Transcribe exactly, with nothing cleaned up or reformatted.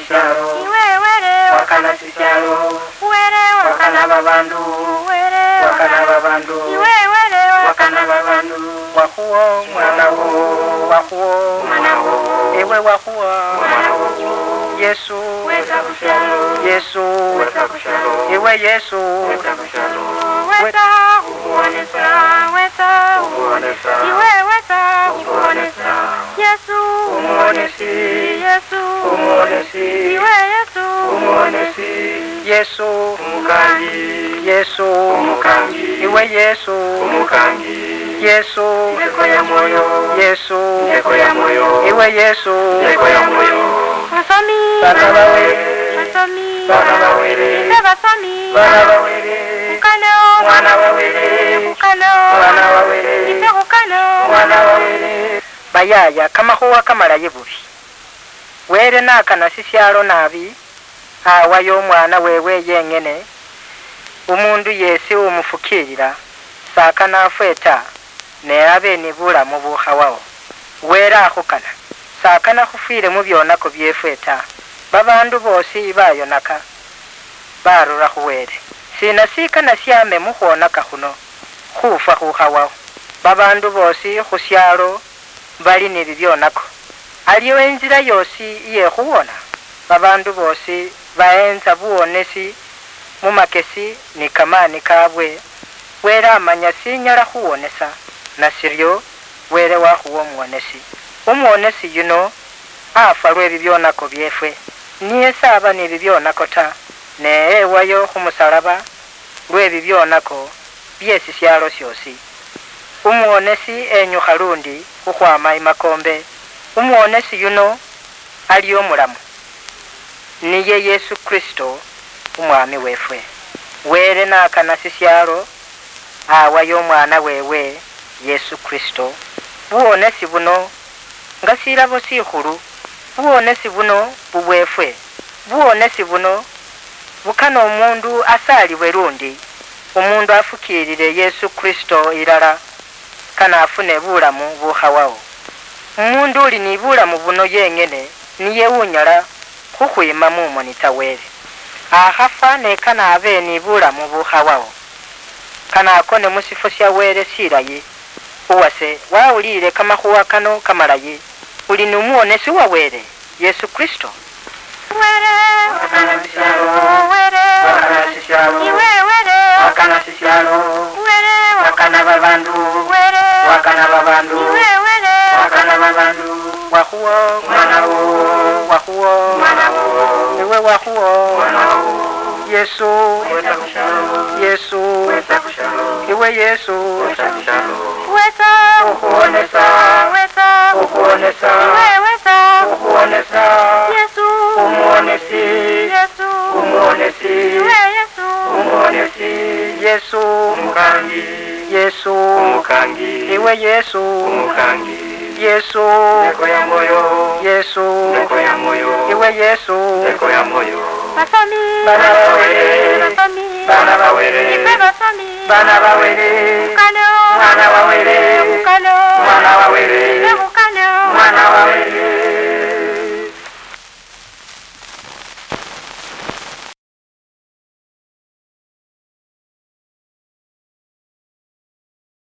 sishalo iwe were wakana sishalo were wakana babandu were wakana babandu iwe were wakana babandu wakuo mwana wo wakuo mwana wo ewe wakuo mwana wo Yesu weta kushalo Yesu weta kushalo ewe Yesu weta kushalo weta uonesa weta uonesa iwe weta uonesa Yesu umuonesi Yesu umuonesi iwe Yesu umuonesi Yesu umukangi Yesu umukangi iwe Yesu umukangi Yesu ndeko ya moyo Yesu ndeko ya moyo iwe Yesu ndeko ya moyo Basomi bana bawe Basomi bana bawere Ibe basomi bana bawere Ukano mwana bawere Ukano mwana bawere Ibe ukano mwana bawere bayaya kamahuwa kamalaye bubi were nakana sisyalo nabi awayo omwana wewe yengene umundu yesi umufukirira saka nafweta ne abe ni bulamu buhawawo were akhukana saka nakhufwire mu byonako byefweta babandu bosi bayonaka barura khuwere sina sikana syame mukhwonaka khuno khufa khuhawawo babandu bosi khusyalo bali ni bibyonako aliyo enzira yosi iye khuwona babandu bosi baenza buwonesi mumakesi ni kamani kabwe were amanya sinyala khuwonesa nasiryo were wakhuwa omuwonesi omuwonesi yuno afa lwebibyonako byefwe niye saba ni bibyonako ta ne ewayo khumusalaba lwebibyonako byesi syalo syosi umuwonesi enyukha lundi khukhwama imakombe umuwonesi yuno ali omulamu niye Yesu Kristo umwami wefwe were nakana sisyalo awayo omwana wewe Yesu Kristo buwonesi buno nga silabo sikhulu buwonesi buno bubwefwe buwonesi buno bukana omundu asalibwe lundi omundu afukirire Yesu Kristo ilala kana afune bulamu bukhawawo omundu uli ni bulamu buno yengene niye unyala khukhwima mumonita were akhafa nekana abe ni bulamu bukhawawo kana akone musifo sya were silayi uwase wawulile kamakhuwa kano kamalayi uli ni umuwonesi wa were Yesu Kristo were wakana sishalo were wakana sishalo iwe were wakana sishalo were wakana babandu were wakana babandu iwe were wakana babandu wahuwo mwana wo wahuwo mwana wo iwe wahuwo mwana wo Yesu weta kushalo Yesu weta kushalo iwe Yesu weta kushalo weta ukhuwonesa weta ukhuwonesa iwe weta ukhuwonesa Yesu umuwonesi Yesu umuwonesi iwe Yesu umuwonesi Yesu umukangi Yesu umukangi iwe Yesu umukangi Yesu ndeko ya moyo Yesu ndeko ya moyo iwe Yesu ndeko ya moyo basomi bana bawere basomi bana bawere ibe basomi bana bawere ukano mwana wawere ukano mwana wawere ibe ukano